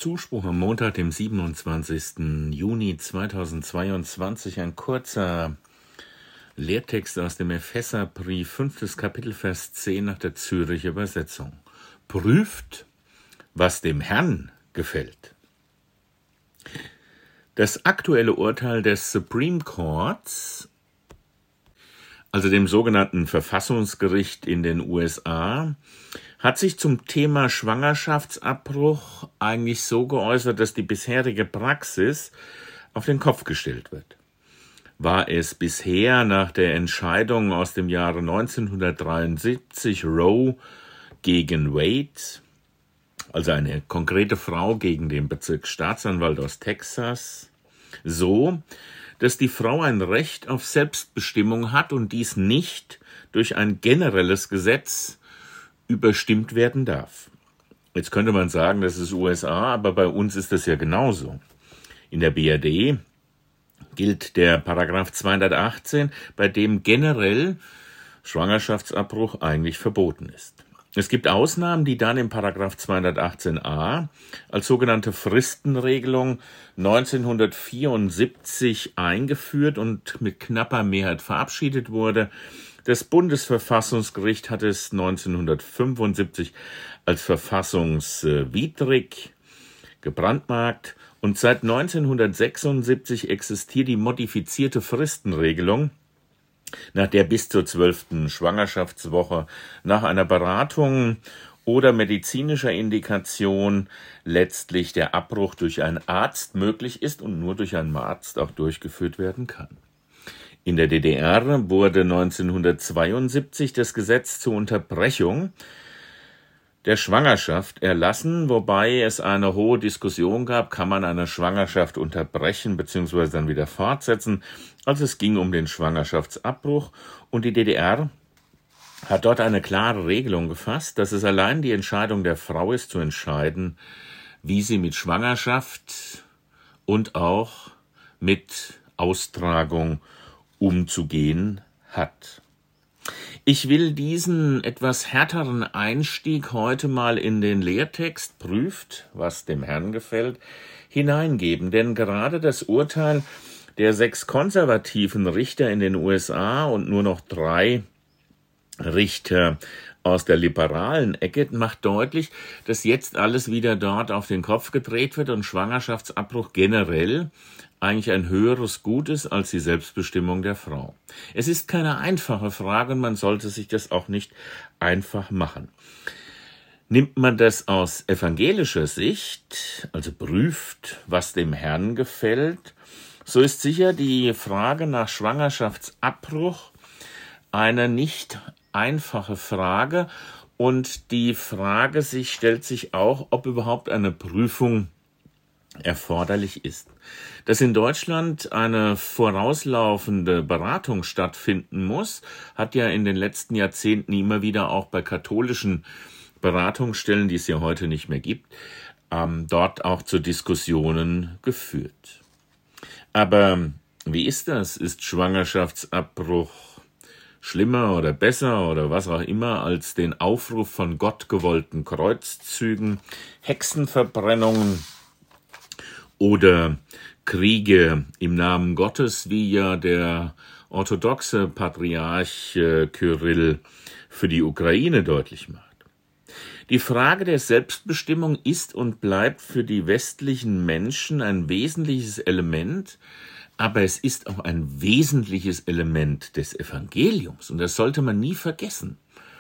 Zuspruch am Montag, dem 27. Juni 2022, ein kurzer Lehrtext aus dem Epheserbrief, 5. Kapitel, Vers 10 nach der Zürcher Übersetzung. Prüft, was dem Herrn gefällt. Das aktuelle Urteil des Supreme Courts, also dem sogenannten Verfassungsgericht in den USA, hat sich zum Thema Schwangerschaftsabbruch eigentlich so geäußert, dass die bisherige Praxis auf den Kopf gestellt wird. War es bisher nach der Entscheidung aus dem Jahre 1973 Roe gegen Wade, also eine konkrete Frau gegen den Bezirksstaatsanwalt aus Texas, so, dass die Frau ein Recht auf Selbstbestimmung hat und dies nicht durch ein generelles Gesetz überstimmt werden darf. Jetzt könnte man sagen, das ist USA, aber bei uns ist das ja genauso. In der BRD gilt der Paragraph 218, bei dem generell Schwangerschaftsabbruch eigentlich verboten ist. Es gibt Ausnahmen, die dann im Paragraph 218a als sogenannte Fristenregelung 1974 eingeführt und mit knapper Mehrheit verabschiedet wurde. Das Bundesverfassungsgericht hat es 1975 als verfassungswidrig gebrandmarkt und seit 1976 existiert die modifizierte Fristenregelung, nach der bis zur 12. Schwangerschaftswoche nach einer Beratung oder medizinischer Indikation letztlich der Abbruch durch einen Arzt möglich ist und nur durch einen Arzt auch durchgeführt werden kann. In der DDR wurde 1972 das Gesetz zur Unterbrechung der Schwangerschaft erlassen, wobei es eine hohe Diskussion gab, kann man eine Schwangerschaft unterbrechen bzw. dann wieder fortsetzen. Also es ging um den Schwangerschaftsabbruch und die DDR hat dort eine klare Regelung gefasst, dass es allein die Entscheidung der Frau ist, zu entscheiden, wie sie mit Schwangerschaft und auch mit Austragung umzugehen hat. Ich will diesen etwas härteren Einstieg heute mal in den Lehrtext prüft, was dem Herrn gefällt, hineingeben, denn gerade das Urteil der 6 konservativen Richter in den USA und nur noch 3 Richter aus der liberalen Ecke macht deutlich, dass jetzt alles wieder dort auf den Kopf gedreht wird und Schwangerschaftsabbruch generell eigentlich ein höheres Gut ist als die Selbstbestimmung der Frau. Es ist keine einfache Frage und man sollte sich das auch nicht einfach machen. Nimmt man das aus evangelischer Sicht, also prüft, was dem Herrn gefällt, so ist sicher die Frage nach Schwangerschaftsabbruch eine nicht einfache Frage und die Frage stellt sich auch, ob überhaupt eine Prüfung erforderlich ist. Dass in Deutschland eine vorauslaufende Beratung stattfinden muss, hat ja in den letzten Jahrzehnten immer wieder auch bei katholischen Beratungsstellen, die es ja heute nicht mehr gibt, dort auch zu Diskussionen geführt. Aber wie ist das? Ist Schwangerschaftsabbruch schlimmer oder besser oder was auch immer als den Aufruf von gottgewollten Kreuzzügen, Hexenverbrennungen oder Kriege im Namen Gottes, wie ja der orthodoxe Patriarch Kyrill für die Ukraine deutlich macht. Die Frage der Selbstbestimmung ist und bleibt für die westlichen Menschen ein wesentliches Element, aber es ist auch ein wesentliches Element des Evangeliums und das sollte man nie vergessen.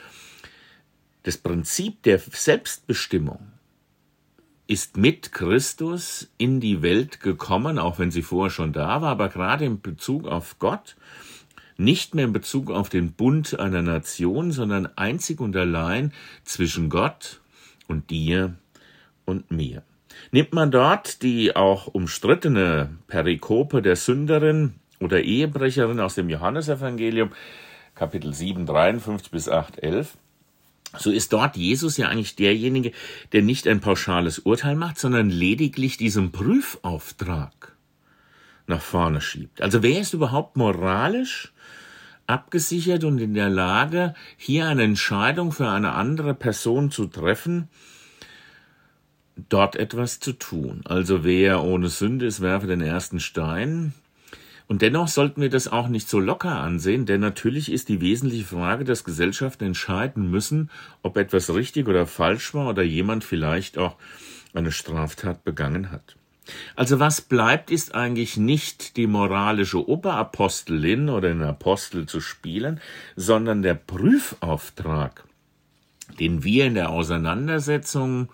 Das Prinzip der Selbstbestimmung ist mit Christus in die Welt gekommen, auch wenn sie vorher schon da war, aber gerade in Bezug auf Gott, nicht mehr in Bezug auf den Bund einer Nation, sondern einzig und allein zwischen Gott und dir und mir. Nimmt man dort die auch umstrittene Perikope der Sünderin oder Ehebrecherin aus dem Johannesevangelium, Kapitel 7, 53 bis 8, 11, so ist dort Jesus ja eigentlich derjenige, der nicht ein pauschales Urteil macht, sondern lediglich diesen Prüfauftrag nach vorne schiebt. Also wer ist überhaupt moralisch abgesichert und in der Lage, hier eine Entscheidung für eine andere Person zu treffen, dort etwas zu tun. Also wer ohne Sünde ist, werfe den ersten Stein. Und dennoch sollten wir das auch nicht so locker ansehen, denn natürlich ist die wesentliche Frage, dass Gesellschaften entscheiden müssen, ob etwas richtig oder falsch war oder jemand vielleicht auch eine Straftat begangen hat. Also was bleibt, ist eigentlich nicht die moralische Oberapostelin oder den Apostel zu spielen, sondern der Prüfauftrag, den wir in der Auseinandersetzung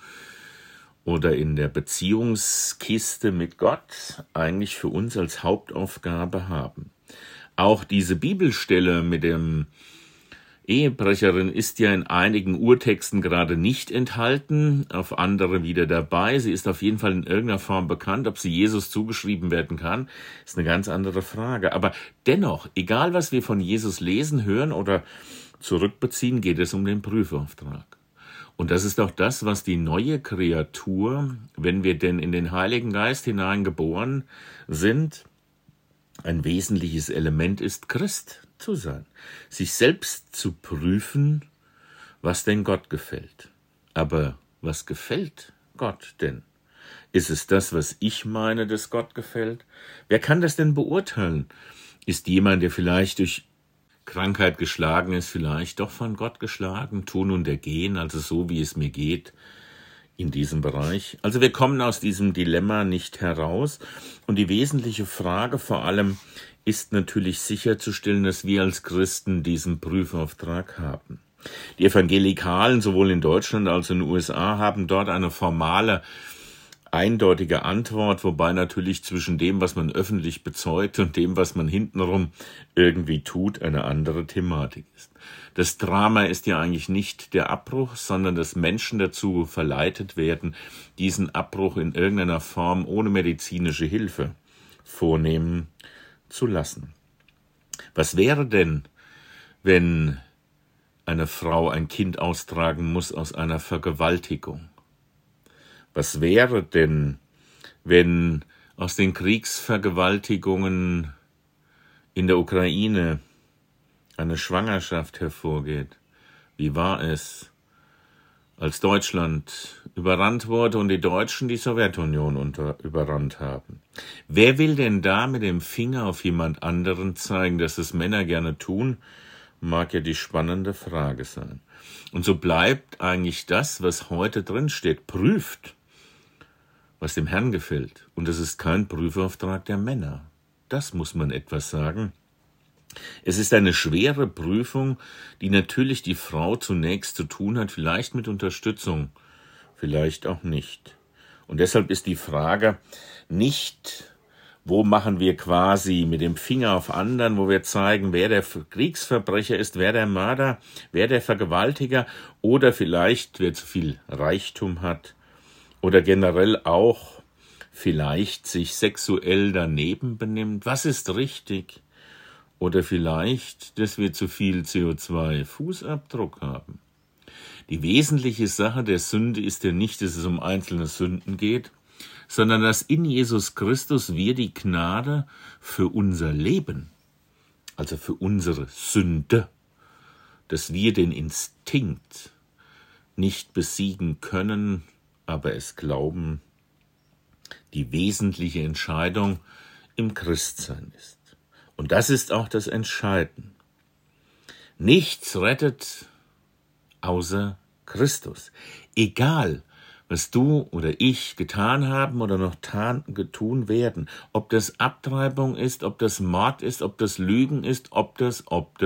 oder in der Beziehungskiste mit Gott eigentlich für uns als Hauptaufgabe haben. Auch diese Bibelstelle mit dem Ehebrecherin ist ja in einigen Urtexten gerade nicht enthalten, auf andere wieder dabei. Sie ist auf jeden Fall in irgendeiner Form bekannt. Ob sie Jesus zugeschrieben werden kann, ist eine ganz andere Frage. Aber dennoch, egal was wir von Jesus lesen, hören oder zurückbeziehen, geht es um den Prüfauftrag. Und das ist auch das, was die neue Kreatur, wenn wir denn in den Heiligen Geist hineingeboren sind, ein wesentliches Element ist, Christ zu sein, sich selbst zu prüfen, was denn Gott gefällt. Aber was gefällt Gott denn? Ist es das, was ich meine, dass Gott gefällt? Wer kann das denn beurteilen? Ist jemand, der vielleicht durch Krankheit geschlagen ist, vielleicht doch von Gott geschlagen, tun und ergehen, also so wie es mir geht in diesem Bereich. Also wir kommen aus diesem Dilemma nicht heraus und die wesentliche Frage vor allem ist natürlich sicherzustellen, dass wir als Christen diesen Prüfauftrag haben. Die Evangelikalen sowohl in Deutschland als auch in den USA haben dort eine formale eindeutige Antwort, wobei natürlich zwischen dem, was man öffentlich bezeugt und dem, was man hintenrum irgendwie tut, eine andere Thematik ist. Das Drama ist ja eigentlich nicht der Abbruch, sondern dass Menschen dazu verleitet werden, diesen Abbruch in irgendeiner Form ohne medizinische Hilfe vornehmen zu lassen. Was wäre denn, wenn eine Frau ein Kind austragen muss aus einer Vergewaltigung? Was wäre denn, wenn aus den Kriegsvergewaltigungen in der Ukraine eine Schwangerschaft hervorgeht? Wie war es, als Deutschland überrannt wurde und die Deutschen die Sowjetunion überrannt haben? Wer will denn da mit dem Finger auf jemand anderen zeigen, dass es Männer gerne tun? Mag ja die spannende Frage sein. Und so bleibt eigentlich das, was heute drin steht, prüft, was dem Herrn gefällt. Und es ist kein Prüfauftrag der Männer. Das muss man etwas sagen. Es ist eine schwere Prüfung, die natürlich die Frau zunächst zu tun hat, vielleicht mit Unterstützung, vielleicht auch nicht. Und deshalb ist die Frage nicht, wo machen wir quasi mit dem Finger auf anderen, wo wir zeigen, wer der Kriegsverbrecher ist, wer der Mörder, wer der Vergewaltiger oder vielleicht wer zu viel Reichtum hat, oder generell auch vielleicht sich sexuell daneben benimmt. Was ist richtig? Oder vielleicht, dass wir zu viel CO2-Fußabdruck haben. Die wesentliche Sache der Sünde ist ja nicht, dass es um einzelne Sünden geht, sondern dass in Jesus Christus wir die Gnade für unser Leben, also für unsere Sünde, dass wir den Instinkt nicht besiegen können, aber es glauben, die wesentliche Entscheidung im Christsein ist. Und das ist auch das Entscheidende. Nichts rettet außer Christus. Egal, was du oder ich getan haben oder noch tun werden, ob das Abtreibung ist, ob das Mord ist, ob das Lügen ist, ob das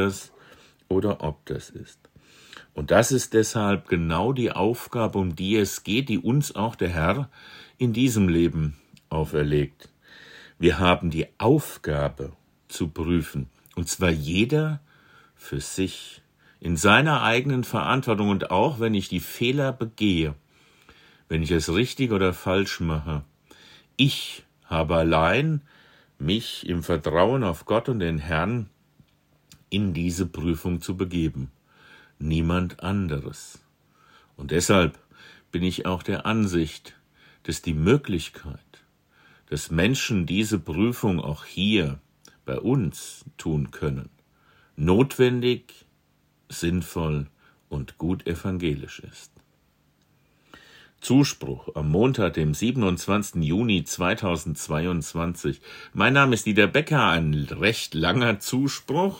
ist. Und das ist deshalb genau die Aufgabe, um die es geht, die uns auch der Herr in diesem Leben auferlegt. Wir haben die Aufgabe zu prüfen, und zwar jeder für sich, in seiner eigenen Verantwortung und auch, wenn ich die Fehler begehe, wenn ich es richtig oder falsch mache. Ich habe allein mich im Vertrauen auf Gott und den Herrn in diese Prüfung zu begeben. Niemand anderes. Und deshalb bin ich auch der Ansicht, dass die Möglichkeit, dass Menschen diese Prüfung auch hier bei uns tun können, notwendig, sinnvoll und gut evangelisch ist. Zuspruch am Montag, dem 27. Juni 2022. Mein Name ist Dieter Becker, ein recht langer Zuspruch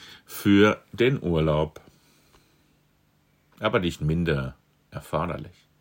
für den Urlaub, aber nicht minder erforderlich.